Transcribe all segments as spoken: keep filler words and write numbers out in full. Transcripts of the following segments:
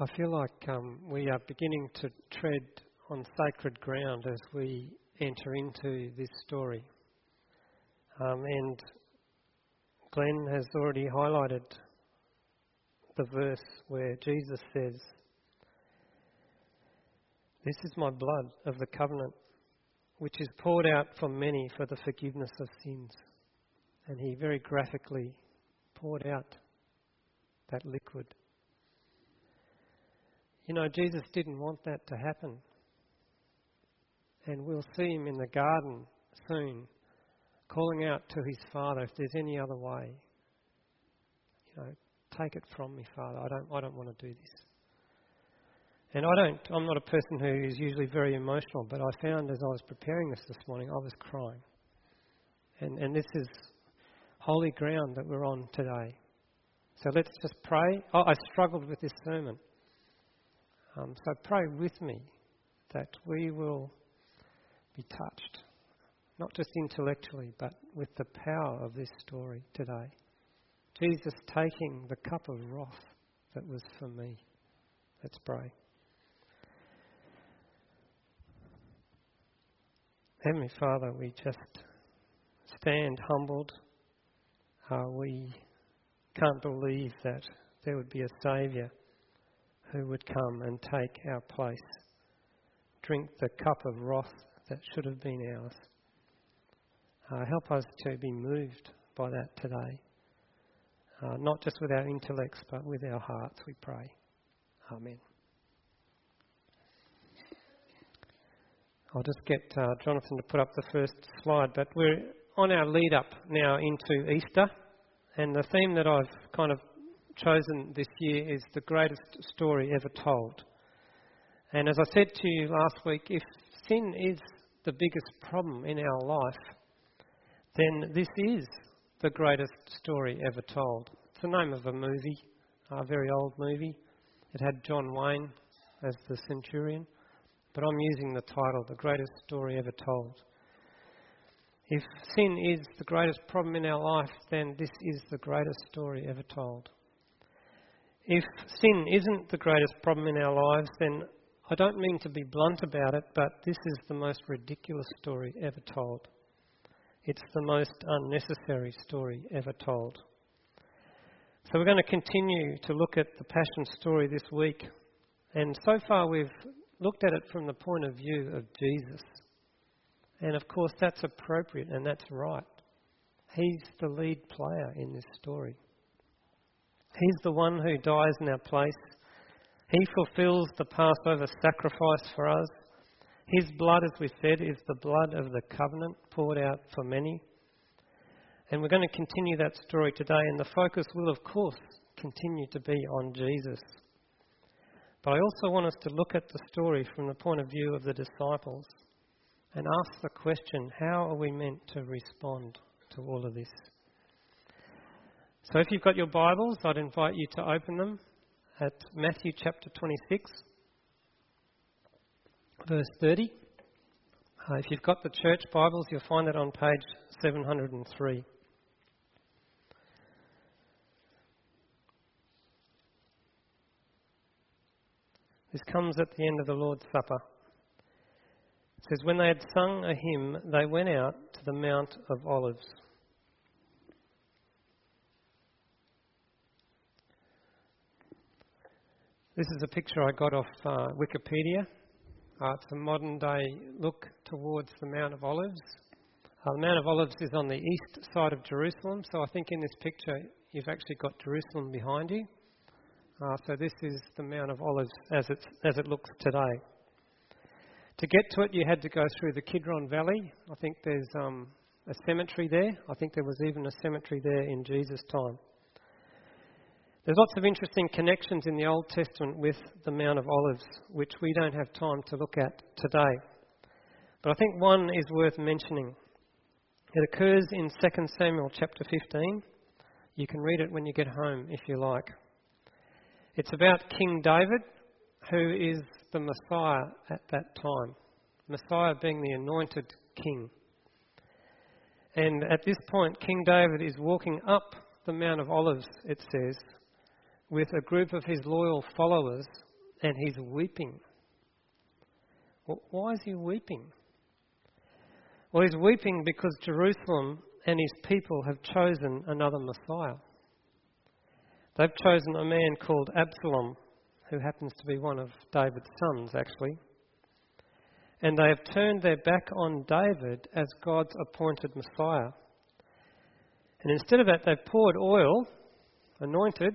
I feel like um, we are beginning to tread on sacred ground as we enter into this story. Um, and Glenn has already highlighted the verse where Jesus says, "This is my blood of the covenant, which is poured out for many for the forgiveness of sins." And he very graphically poured out that liquid. You know, Jesus didn't want that to happen. And we'll see him in the garden soon, calling out to his Father, if there's any other way, you know, take it from me, Father. I don't, I don't want to do this. And I don't, I'm not a person who is usually very emotional, but I found as I was preparing this this morning, I was crying. And, and this is holy ground that we're on today. So let's just pray. Oh, I struggled with this sermon. Um, so pray with me that we will be touched, not just intellectually, but with the power of this story today. Jesus taking the cup of wrath that was for me. Let's pray. Heavenly Father, we just stand humbled. Uh, we can't believe that there would be a Saviour who would come and take our place, drink the cup of wrath that should have been ours. Uh, help us to be moved by that today, uh, not just with our intellects but with our hearts, we pray. Amen. I'll just get uh, Jonathan to put up the first slide, but we're on our lead up now into Easter, and the theme that I've kind of chosen this year is the greatest story ever told. And as I said to you last week, if sin is the biggest problem in our life, then this is the greatest story ever told. It's the name of a movie, a very old movie. It had John Wayne as the centurion, but I'm using the title, The Greatest Story Ever Told. If sin is the greatest problem in our life, then this is the greatest story ever told. If sin isn't the greatest problem in our lives, then I don't mean to be blunt about it, but this is the most ridiculous story ever told. It's the most unnecessary story ever told. So we're going to continue to look at the Passion story this week. And so far we've looked at it from the point of view of Jesus. And of course that's appropriate and that's right. He's the lead player in this story. He's the one who dies in our place. He fulfills the Passover sacrifice for us. His blood, as we said, is the blood of the covenant poured out for many. And we're going to continue that story today, and the focus will, of course, continue to be on Jesus. But I also want us to look at the story from the point of view of the disciples and ask the question, how are we meant to respond to all of this? So if you've got your Bibles, I'd invite you to open them at Matthew chapter twenty-six, verse thirty. Uh, if you've got the church Bibles, you'll find it on page seven hundred three. This comes at the end of the Lord's Supper. It says, when they had sung a hymn, they went out to the Mount of Olives. This is a picture I got off uh, Wikipedia. Uh, it's a modern day look towards the Mount of Olives. Uh, the Mount of Olives is on the east side of Jerusalem, so I think in this picture you've actually got Jerusalem behind you. Uh, so this is the Mount of Olives as, it's, as it looks today. To get to it you had to go through the Kidron Valley. I think there's um, a cemetery there. I think there was even a cemetery there in Jesus' time. There's lots of interesting connections in the Old Testament with the Mount of Olives, which we don't have time to look at today. But I think one is worth mentioning. It occurs in Second Samuel chapter fifteen. You can read it when you get home if you like. It's about King David, who is the Messiah at that time. Messiah being the anointed king. And at this point, King David is walking up the Mount of Olives, it says, with a group of his loyal followers and he's weeping. Well, why is he weeping? Well, he's weeping because Jerusalem and his people have chosen another Messiah. They've chosen a man called Absalom, who happens to be one of David's sons, actually. And they have turned their back on David as God's appointed Messiah. And instead of that, they've poured oil, anointed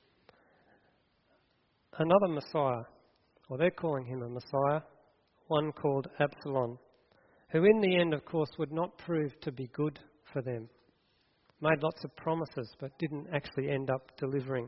another Messiah, or they're calling him a Messiah, one called Absalom, who in the end, of course, would not prove to be good for them. Made lots of promises, but didn't actually end up delivering.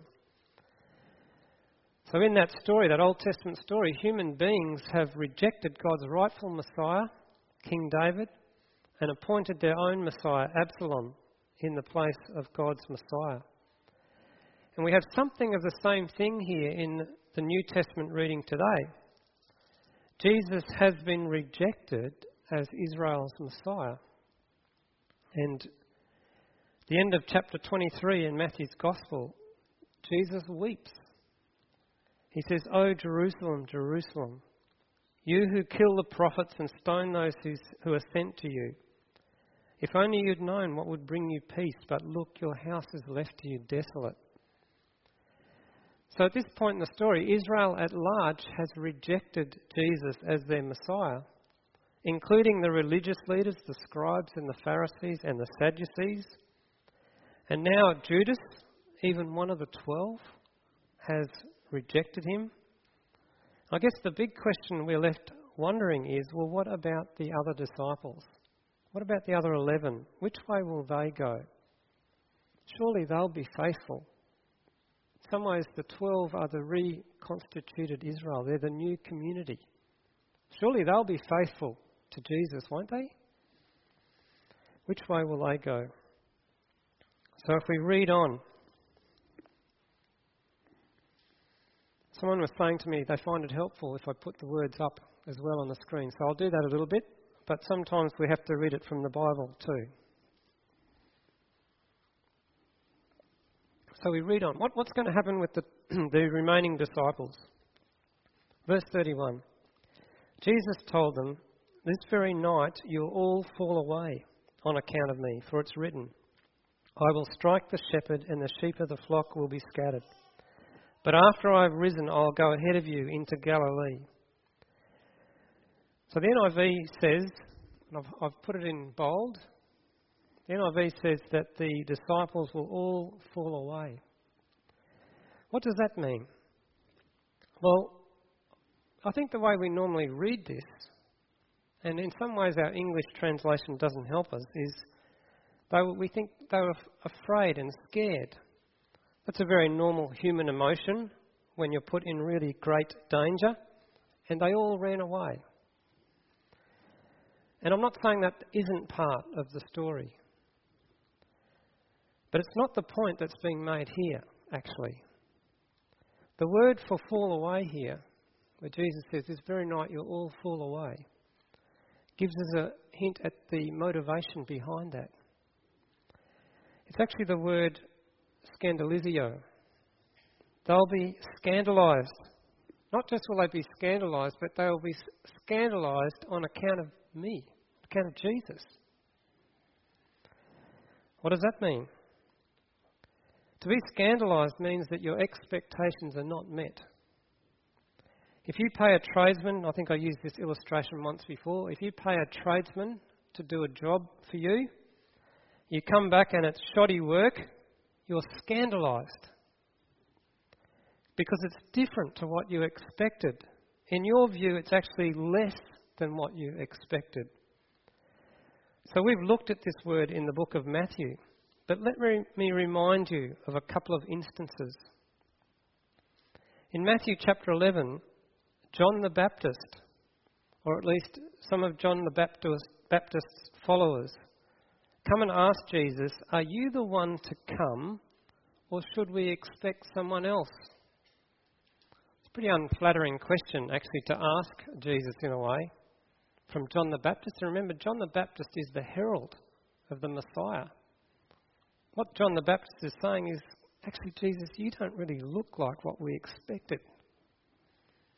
So in that story, that Old Testament story, human beings have rejected God's rightful Messiah, King David, and appointed their own Messiah, Absalom, in the place of God's Messiah. And we have something of the same thing here in the New Testament reading today. Jesus has been rejected as Israel's Messiah. And at the end of chapter twenty-three in Matthew's Gospel, Jesus weeps. He says, "O Jerusalem, Jerusalem, you who kill the prophets and stone those who are sent to you. If only you'd known what would bring you peace, but look, your house is left to you desolate." So at this point in the story, Israel at large has rejected Jesus as their Messiah, including the religious leaders, the scribes and the Pharisees and the Sadducees. And now Judas, even one of the twelve, has rejected him. I guess the big question we're left wondering is, well, what about the other disciples? What about the other eleven? Which way will they go? Surely they'll be faithful. In some ways, the twelve are the reconstituted Israel. They're the new community. Surely they'll be faithful to Jesus, won't they? Which way will they go? So if we read on, someone was saying to me they find it helpful if I put the words up as well on the screen. So I'll do that a little bit, but sometimes we have to read it from the Bible too. So we read on. What, what's going to happen with the, the remaining disciples? Verse thirty-one. Jesus told them, "This very night you'll all fall away on account of me, for it's written, I will strike the shepherd and the sheep of the flock will be scattered. But after I've risen, I'll go ahead of you into Galilee." So the N I V says, and I've, I've put it in bold, the N I V says that the disciples will all fall away. What does that mean? Well, I think the way we normally read this, and in some ways our English translation doesn't help us, is they were, we think they were afraid and scared. That's a very normal human emotion when you're put in really great danger, and they all ran away. And I'm not saying that isn't part of the story. But it's not the point that's being made here, actually. The word for fall away here, where Jesus says, "This very night you'll all fall away," gives us a hint at the motivation behind that. It's actually the word scandalizio. They'll be scandalised. Not just will they be scandalised, but they will be scandalised on account of me, on account of Jesus. What does that mean? To be scandalised means that your expectations are not met. If you pay a tradesman, I think I used this illustration once before, if you pay a tradesman to do a job for you, you come back and it's shoddy work, you're scandalised. Because it's different to what you expected. In your view, it's actually less than what you expected. So we've looked at this word in the book of Matthew. But let me remind you of a couple of instances. In Matthew chapter eleven, John the Baptist, or at least some of John the Baptist, Baptist's followers, come and ask Jesus, "Are you the one to come, or should we expect someone else?" It's a pretty unflattering question, actually, to ask Jesus in a way, from John the Baptist. And remember, John the Baptist is the herald of the Messiah. What John the Baptist is saying is, actually, Jesus, you don't really look like what we expected.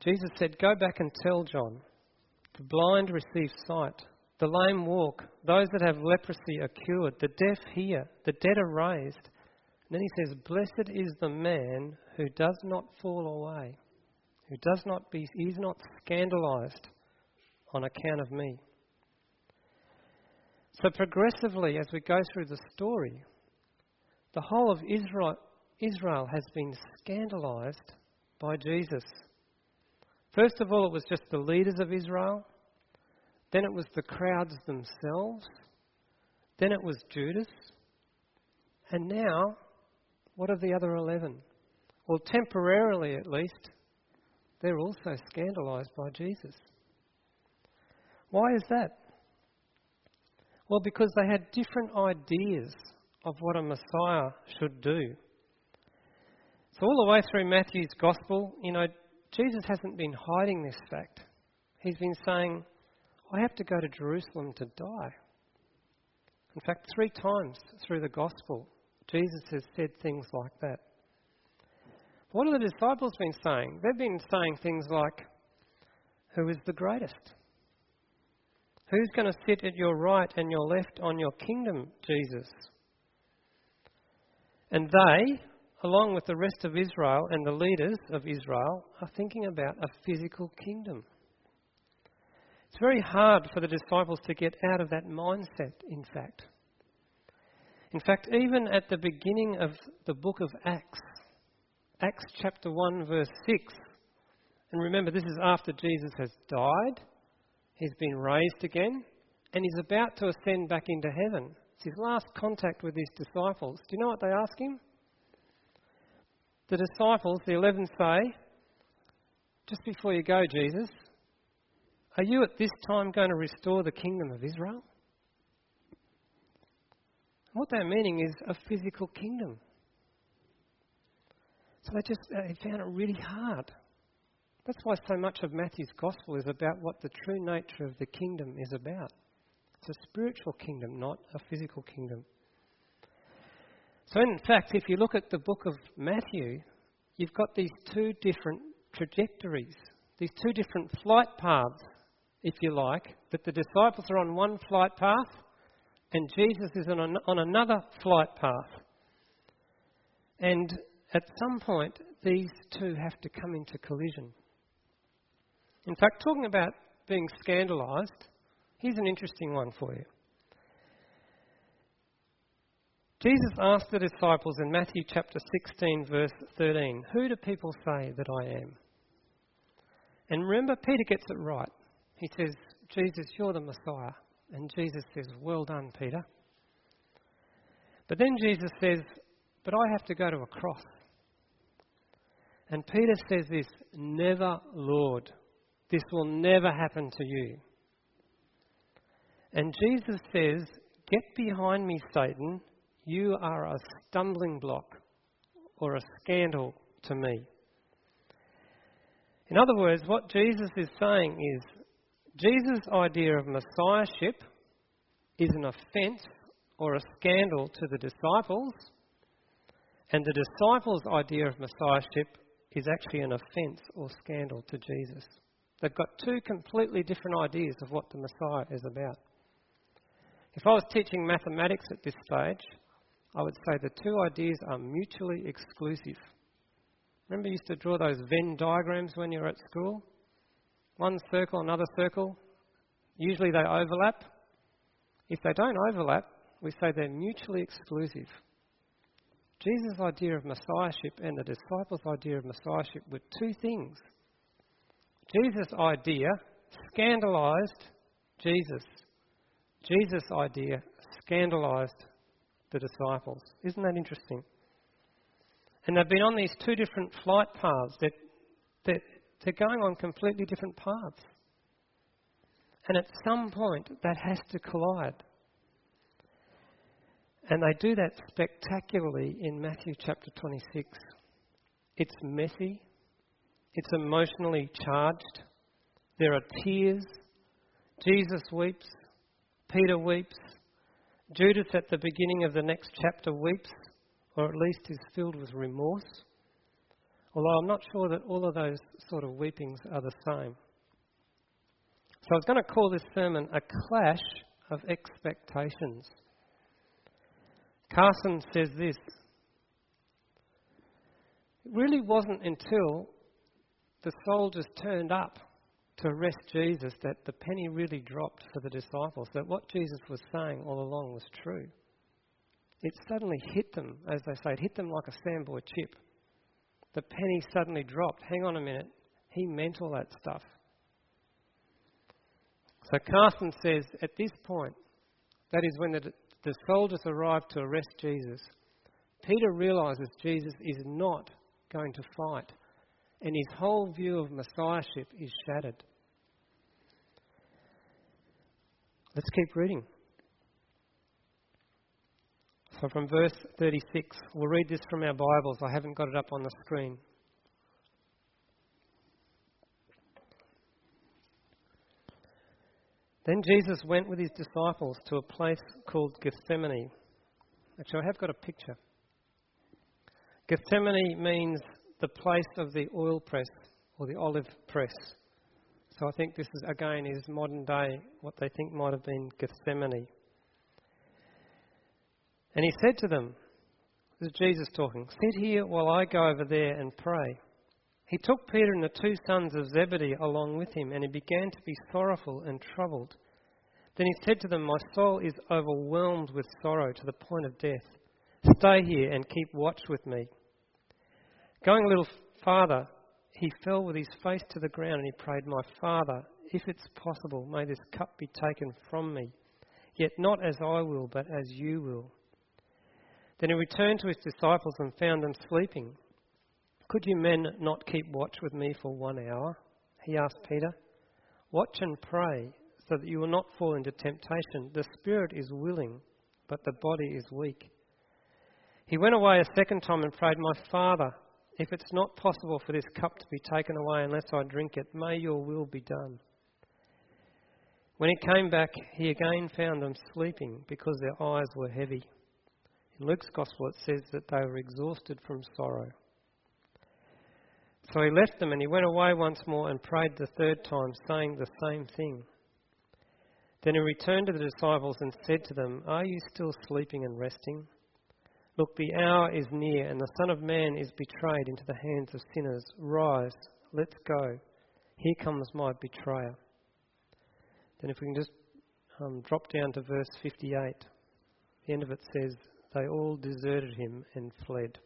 Jesus said, "Go back and tell John, the blind receive sight, the lame walk, those that have leprosy are cured, the deaf hear, the dead are raised." And then he says, "Blessed is the man who does not fall away, who does not be, he is not scandalised on account of me." So progressively, as we go through the story, the whole of Israel, Israel has been scandalised by Jesus. First of all, it was just the leaders of Israel. Then it was the crowds themselves. Then it was Judas. And now, what of the other eleven? Well, temporarily at least, they're also scandalised by Jesus. Why is that? Well, because they had different ideas of what a Messiah should do. So all the way through Matthew's Gospel, you know, Jesus hasn't been hiding this fact. He's been saying, I have to go to Jerusalem to die. In fact, three times through the Gospel, Jesus has said things like that. What have the disciples been saying? They've been saying things like, who is the greatest? Who's going to sit at your right and your left on your kingdom, Jesus? And they, along with the rest of Israel and the leaders of Israel, are thinking about a physical kingdom. It's very hard for the disciples to get out of that mindset, in fact. In fact, even at the beginning of the book of Acts, Acts chapter one, verse six, and remember this is after Jesus has died, he's been raised again, and he's about to ascend back into heaven. It's his last contact with his disciples. Do you know what they ask him? The disciples, the eleven, say, just before you go, Jesus, are you at this time going to restore the kingdom of Israel? What they're meaning is a physical kingdom. So they just uh, found it really hard. That's why so much of Matthew's Gospel is about what the true nature of the kingdom is about. It's a spiritual kingdom, not a physical kingdom. So in fact, if you look at the book of Matthew, you've got these two different trajectories, these two different flight paths, if you like, that the disciples are on one flight path and Jesus is on, an, on another flight path. And at some point, these two have to come into collision. In fact, talking about being scandalised, here's an interesting one for you. Jesus asked the disciples in Matthew chapter sixteen, verse thirteen, who do people say that I am? And remember, Peter gets it right. He says, Jesus, you're the Messiah. And Jesus says, well done, Peter. But then Jesus says, but I have to go to a cross. And Peter says this, never, Lord. This will never happen to you. And Jesus says, get behind me, Satan. You are a stumbling block or a scandal to me. In other words, what Jesus is saying is, Jesus' idea of messiahship is an offence or a scandal to the disciples, and the disciples' idea of messiahship is actually an offence or scandal to Jesus. They've got two completely different ideas of what the Messiah is about. If I was teaching mathematics at this stage, I would say the two ideas are mutually exclusive. Remember you used to draw those Venn diagrams when you were at school? One circle, another circle. Usually they overlap. If they don't overlap, we say they're mutually exclusive. Jesus' idea of messiahship and the disciples' idea of messiahship were two things. Jesus' idea scandalised Jesus. Jesus' idea scandalised the disciples. Isn't that interesting? And they've been on these two different flight paths. That, that they're going on completely different paths. And at some point, that has to collide. And they do that spectacularly in Matthew chapter twenty-six. It's messy. It's emotionally charged. There are tears. Jesus weeps. Peter weeps. Judas at the beginning of the next chapter weeps, or at least is filled with remorse. Although I'm not sure that all of those sort of weepings are the same. So I was going to call this sermon a clash of expectations. Carson says this: it really wasn't until the soldiers turned up to arrest Jesus that the penny really dropped for the disciples, that what Jesus was saying all along was true. It suddenly hit them, as they say, it hit them like a sandboy chip. The penny suddenly dropped. Hang on a minute, he meant all that stuff. So Carson says at this point, that is when the, the soldiers arrived to arrest Jesus, Peter realises Jesus is not going to fight, and his whole view of messiahship is shattered. Let's keep reading. So from verse thirty-six, we'll read this from our Bibles. I haven't got it up on the screen. Then Jesus went with his disciples to a place called Gethsemane. Actually, I have got a picture. Gethsemane means the place of the oil press or the olive press. So I think this is, again, is modern day, what they think might have been Gethsemane. And he said to them, this is Jesus talking, "Sit here while I go over there and pray." He took Peter and the two sons of Zebedee along with him, and he began to be sorrowful and troubled. Then he said to them, "My soul is overwhelmed with sorrow to the point of death. Stay here and keep watch with me." Going a little farther, he fell with his face to the ground and he prayed, "My Father, if it's possible, may this cup be taken from me. Yet not as I will, but as you will." Then he returned to his disciples and found them sleeping. "Could you men not keep watch with me for one hour?" he asked Peter. "Watch and pray, so that you will not fall into temptation. The spirit is willing, but the body is weak." He went away a second time and prayed, "My Father, if it's not possible for this cup to be taken away unless I drink it, may your will be done." When he came back, he again found them sleeping because their eyes were heavy. In Luke's Gospel it says that they were exhausted from sorrow. So he left them and he went away once more and prayed the third time, saying the same thing. Then he returned to the disciples and said to them, "Are you still sleeping and resting? Look, the hour is near and the Son of Man is betrayed into the hands of sinners. Rise, let's go. Here comes my betrayer." Then if we can just um, drop down to verse fifty-eight. The end of it says, "They all deserted him and fled."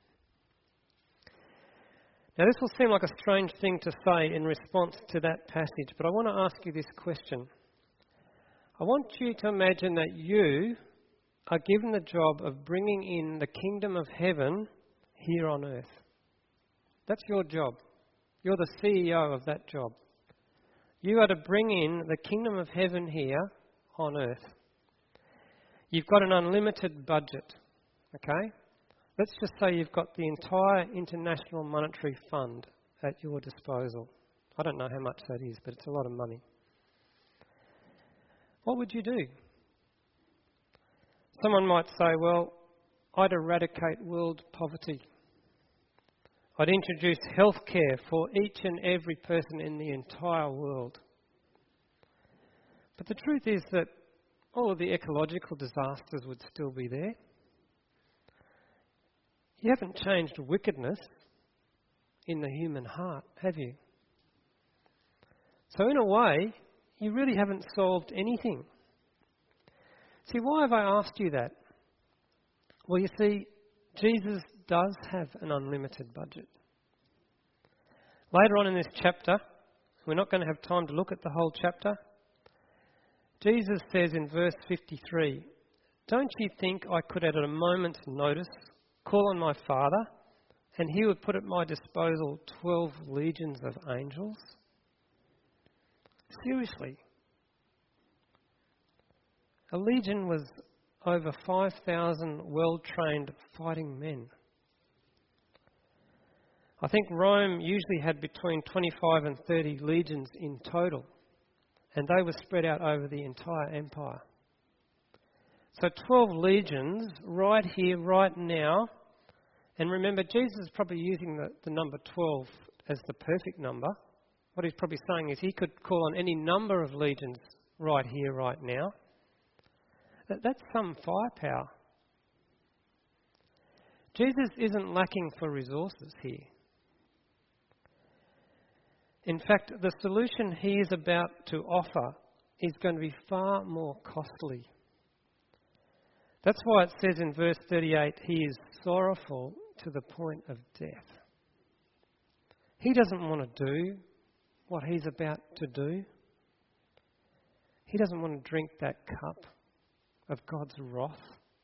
Now this will seem like a strange thing to say in response to that passage, but I want to ask you this question. I want you to imagine that you are given the job of bringing in the kingdom of heaven here on earth. That's your job. You're the C E O of that job. You are to bring in the kingdom of heaven here on earth. You've got an unlimited budget, okay? Let's just say you've got the entire International Monetary Fund at your disposal. I don't know how much that is, but it's a lot of money. What would you do? Someone might say, well, I'd eradicate world poverty. I'd introduce healthcare for each and every person in the entire world. But the truth is that all of the ecological disasters would still be there. You haven't changed wickedness in the human heart, have you? So in a way, you really haven't solved anything. See, why have I asked you that? Well, you see, Jesus does have an unlimited budget. Later on in this chapter, we're not going to have time to look at the whole chapter, Jesus says in verse fifty-three, "Don't you think I could at a moment's notice call on my Father, and he would put at my disposal twelve legions of angels?" Seriously. A legion was over five thousand well-trained fighting men. I think Rome usually had between twenty-five and thirty legions in total, and they were spread out over the entire empire. So twelve legions right here, right now, And remember, Jesus is probably using the, the number twelve as the perfect number. What he's probably saying is he could call on any number of legions right here, right now. That, that's some firepower. Jesus isn't lacking for resources here. In fact, the solution he is about to offer is going to be far more costly. That's why it says in verse thirty-eight, he is sorrowful to the point of death. He doesn't want to do what he's about to do. He doesn't want to drink that cup of God's wrath.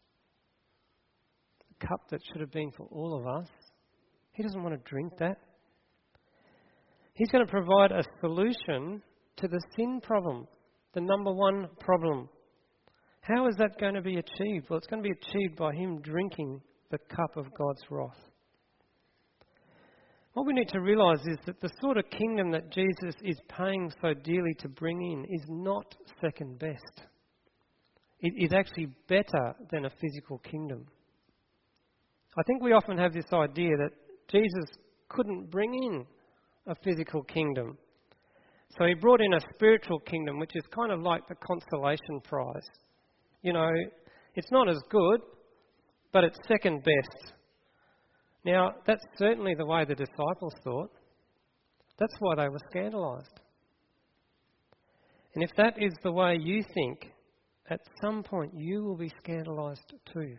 The cup that should have been for all of us. He doesn't want to drink that. He's going to provide a solution to the sin problem, the number one problem. How is that going to be achieved? Well, it's going to be achieved by him drinking the cup of God's wrath. What we need to realise is that the sort of kingdom that Jesus is paying so dearly to bring in is not second best. It is actually better than a physical kingdom. I think we often have this idea that Jesus couldn't bring in a physical kingdom. So he brought in a spiritual kingdom, which is kind of like the consolation prize. You know, it's not as good, but it's second best. Now, that's certainly the way the disciples thought. That's why they were scandalised. And if that is the way you think, at some point you will be scandalised too.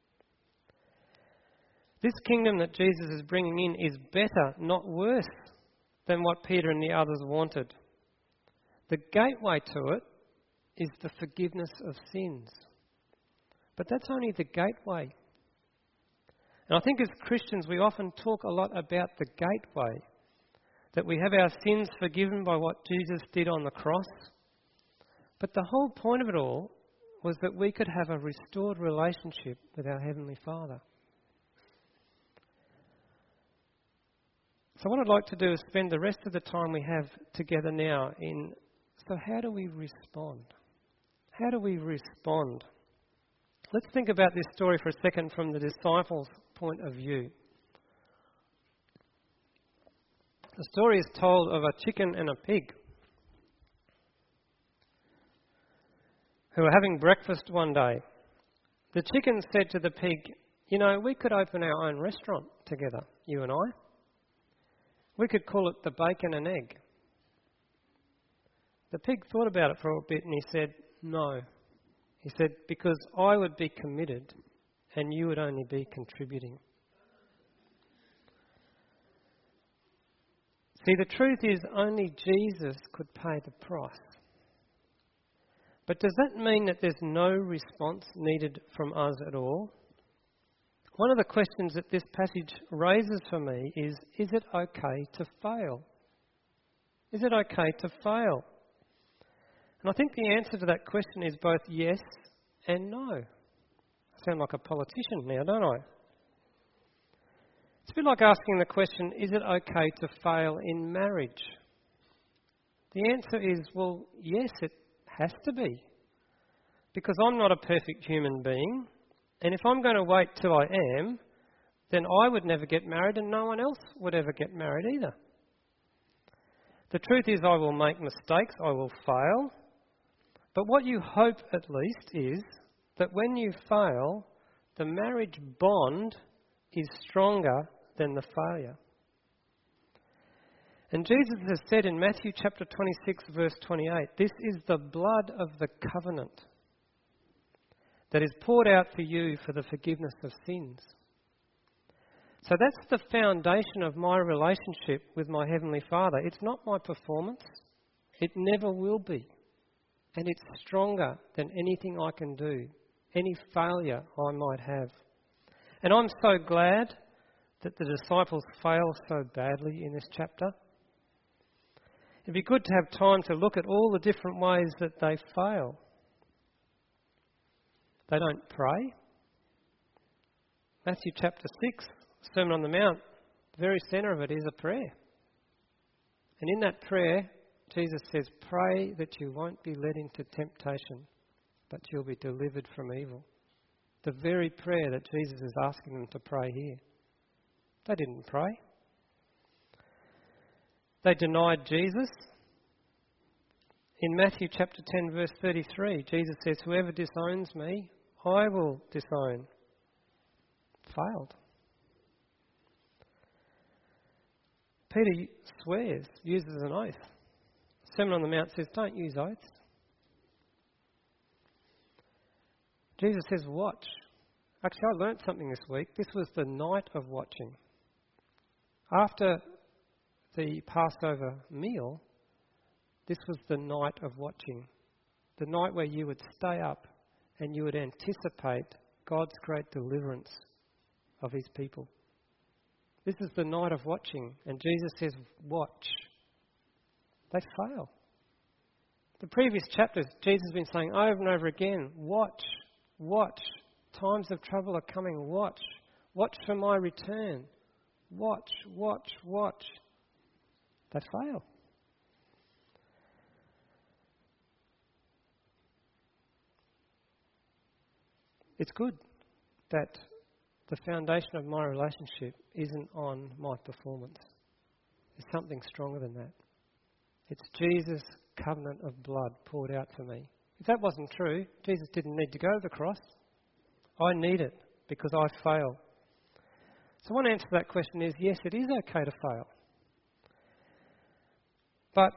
This kingdom that Jesus is bringing in is better, not worse, than what Peter and the others wanted. The gateway to it is the forgiveness of sins. But that's only the gateway. And I think as Christians we often talk a lot about the gateway, that we have our sins forgiven by what Jesus did on the cross. But the whole point of it all was that we could have a restored relationship with our Heavenly Father. So what I'd like to do is spend the rest of the time we have together now in, so how do we respond? How do we respond? Let's think about this story for a second from the disciples' point of view. The story is told of a chicken and a pig who were having breakfast one day. The chicken said to the pig, you know, we could open our own restaurant together, you and I. We could call it the bacon and egg. The pig thought about it for a bit and he said, no. He said, because I would be committed and you would only be contributing. See, the truth is only Jesus could pay the price. But does that mean that there's no response needed from us at all? One of the questions that this passage raises for me is, is it okay to fail? Is it okay to fail? And I think the answer to that question is both yes and no. I sound like a politician now, don't I? It's a bit like asking the question, is it okay to fail in marriage? The answer is, well, yes, it has to be. Because I'm not a perfect human being. And if I'm going to wait till I am, then I would never get married and no one else would ever get married either. The truth is I will make mistakes, I will fail. But what you hope at least is that when you fail, the marriage bond is stronger than the failure. And Jesus has said in Matthew chapter twenty-six verse twenty-eight, this is the blood of the covenant that is poured out for you for the forgiveness of sins. So that's the foundation of my relationship with my Heavenly Father. It's not my performance. It never will be. And it's stronger than anything I can do, any failure I might have. And I'm so glad that the disciples fail so badly in this chapter. It'd be good to have time to look at all the different ways that they fail. They don't pray. Matthew chapter six, Sermon on the Mount, the very centre of it is a prayer. And in that prayer, Jesus says, pray that you won't be led into temptation, but you'll be delivered from evil. The very prayer that Jesus is asking them to pray here. They didn't pray. They denied Jesus. In Matthew chapter ten, verse thirty-three, Jesus says, "Whoever disowns me, I will disown." Failed. Peter swears, uses an oath. Sermon on the Mount says, don't use oaths. Jesus says, watch. Actually, I learnt something this week. This was the night of watching. After the Passover meal, this was the night of watching. The night where you would stay up and you would anticipate God's great deliverance of his people. This is the night of watching, and Jesus says, watch. They fail. The previous chapters, Jesus has been saying over and over again, watch, watch. Times of trouble are coming, watch. Watch for my return. Watch, watch, watch. They fail. It's good that the foundation of my relationship isn't on my performance. There's something stronger than that. It's Jesus' covenant of blood poured out for me. If that wasn't true, Jesus didn't need to go to the cross. I need it because I fail. So one answer to that question is, yes, it is okay to fail. But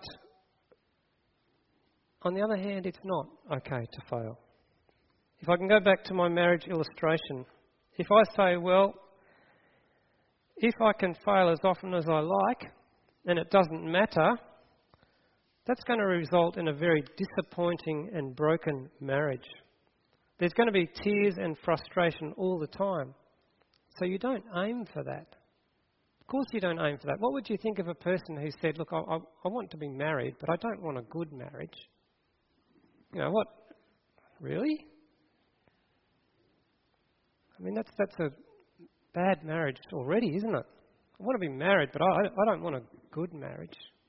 on the other hand, it's not okay to fail. If I can go back to my marriage illustration, if I say, well, if I can fail as often as I like, and it doesn't matter, that's going to result in a very disappointing and broken marriage. There's going to be tears and frustration all the time. So you don't aim for that. Of course you don't aim for that. What would you think of a person who said, look, I, I, I want to be married, but I don't want a good marriage? You know, what? Really? I mean, that's that's a bad marriage already, isn't it? I want to be married, but I, I don't want a good marriage.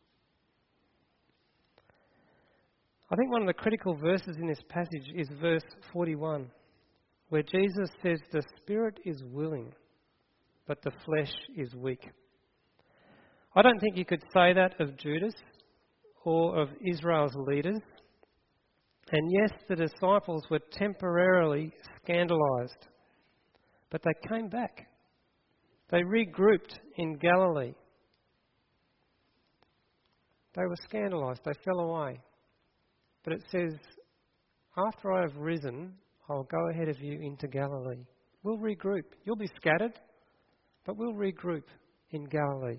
I think one of the critical verses in this passage is verse forty-one, where Jesus says, the spirit is willing, but the flesh is weak. I don't think you could say that of Judas or of Israel's leaders. And yes, the disciples were temporarily scandalised, but they came back. They regrouped in Galilee. They were scandalised. They fell away. But it says, after I have risen, I'll go ahead of you into Galilee. We'll regroup. You'll be scattered, but we'll regroup in Galilee.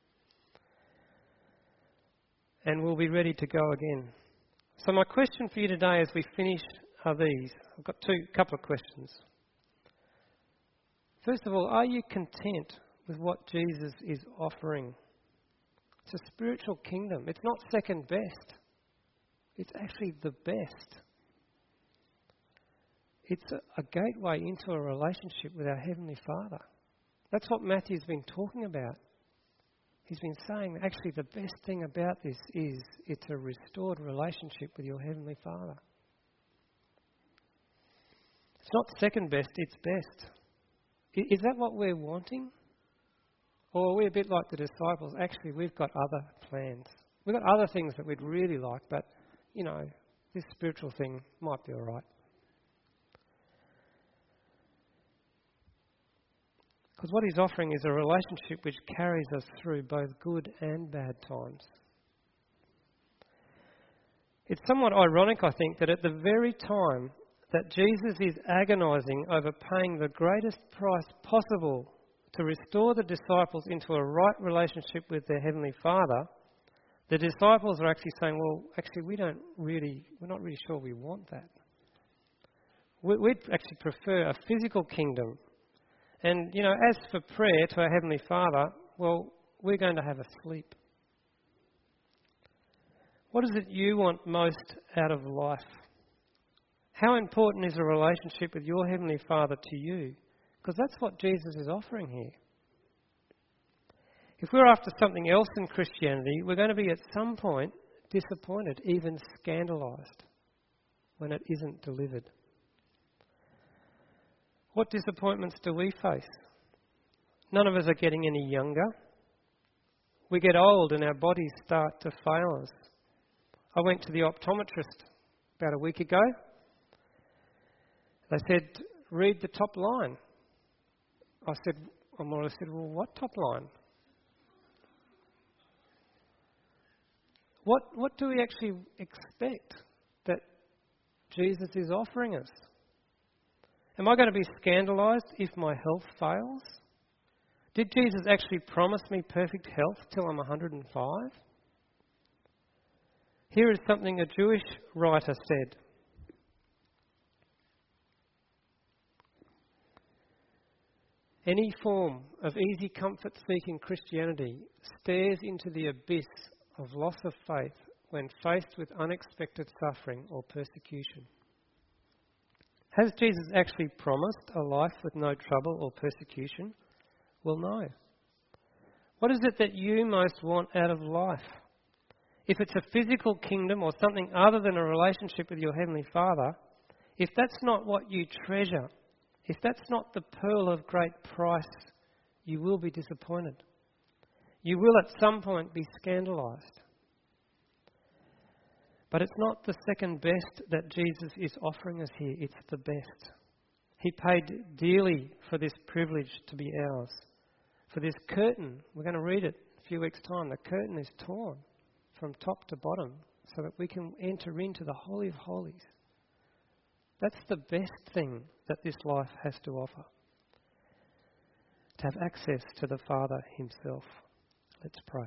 And we'll be ready to go again. So my question for you today as we finish are these. I've got two couple of questions. First of all, are you content with what Jesus is offering? It's a spiritual kingdom. It's not second best. It's actually the best. It's a, a gateway into a relationship with our Heavenly Father. That's what Matthew's been talking about. He's been saying actually the best thing about this is it's a restored relationship with your Heavenly Father. It's not second best, it's best. Is that what we're wanting? Or are we a bit like the disciples? Actually, we've got other plans. We've got other things that we'd really like, but, you know, this spiritual thing might be all right. Because what he's offering is a relationship which carries us through both good and bad times. It's somewhat ironic, I think, that at the very time that Jesus is agonising over paying the greatest price possible to restore the disciples into a right relationship with their Heavenly Father, the disciples are actually saying, well, actually, we don't really, we're not really sure we want that. We'd actually prefer a physical kingdom. And, you know, as for prayer to our Heavenly Father, well, we're going to have a sleep. What is it you want most out of life? How important is a relationship with your Heavenly Father to you? Because that's what Jesus is offering here. If we're after something else in Christianity, we're going to be at some point disappointed, even scandalised, when it isn't delivered. What disappointments do we face? None of us are getting any younger. We get old and our bodies start to fail us. I went to the optometrist about a week ago. They said, read the top line. I said, I more or less said, well, what top line? What, what do we actually expect that Jesus is offering us? Am I going to be scandalised if my health fails? Did Jesus actually promise me perfect health till I'm one hundred and five? Here is something a Jewish writer said. Any form of easy comfort-seeking Christianity stares into the abyss of loss of faith when faced with unexpected suffering or persecution. Has Jesus actually promised a life with no trouble or persecution? Well, no. What is it that you most want out of life? If it's a physical kingdom or something other than a relationship with your Heavenly Father, if that's not what you treasure, if that's not the pearl of great price, you will be disappointed. You will at some point be scandalised. But it's not the second best that Jesus is offering us here, it's the best. He paid dearly for this privilege to be ours. For this curtain, we're going to read it in a few weeks' time, the curtain is torn from top to bottom so that we can enter into the Holy of Holies. That's the best thing that this life has to offer. To have access to the Father himself. Let's pray.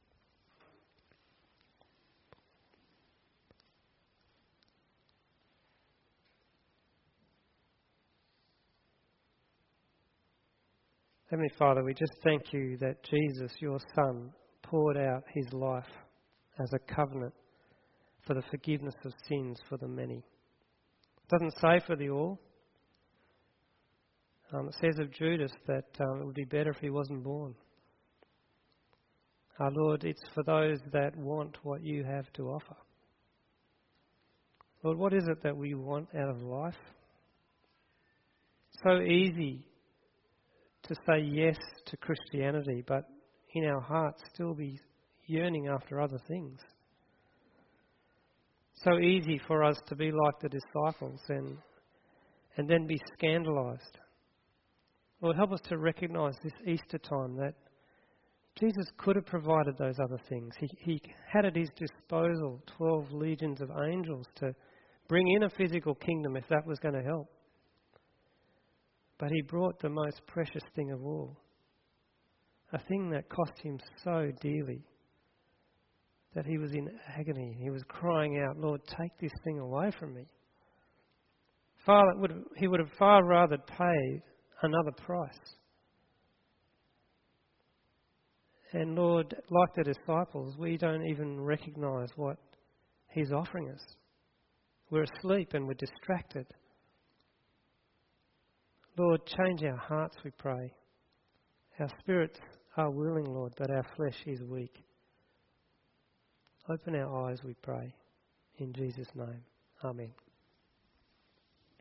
Heavenly Father, we just thank you that Jesus, your Son, poured out his life as a covenant for the forgiveness of sins for the many. It doesn't say for the all. Um, it says of Judas that um, it would be better if he wasn't born. Our Lord, it's for those that want what you have to offer. Lord, what is it that we want out of life? So easy to say yes to Christianity, but in our hearts still be yearning after other things. So easy for us to be like the disciples and and then be scandalised. Lord, help us to recognise this Easter time that Jesus could have provided those other things. He, he had at his disposal twelve legions of angels to bring in a physical kingdom if that was going to help. But he brought the most precious thing of all, a thing that cost him so dearly that he was in agony. He was crying out, Lord, take this thing away from me. Father, would, he would have far rather paid another price. And Lord, like the disciples, we don't even recognise what he's offering us. We're asleep and we're distracted. Lord, change our hearts, we pray. Our spirits are willing, Lord, but our flesh is weak. Open our eyes, we pray. In Jesus' name, amen.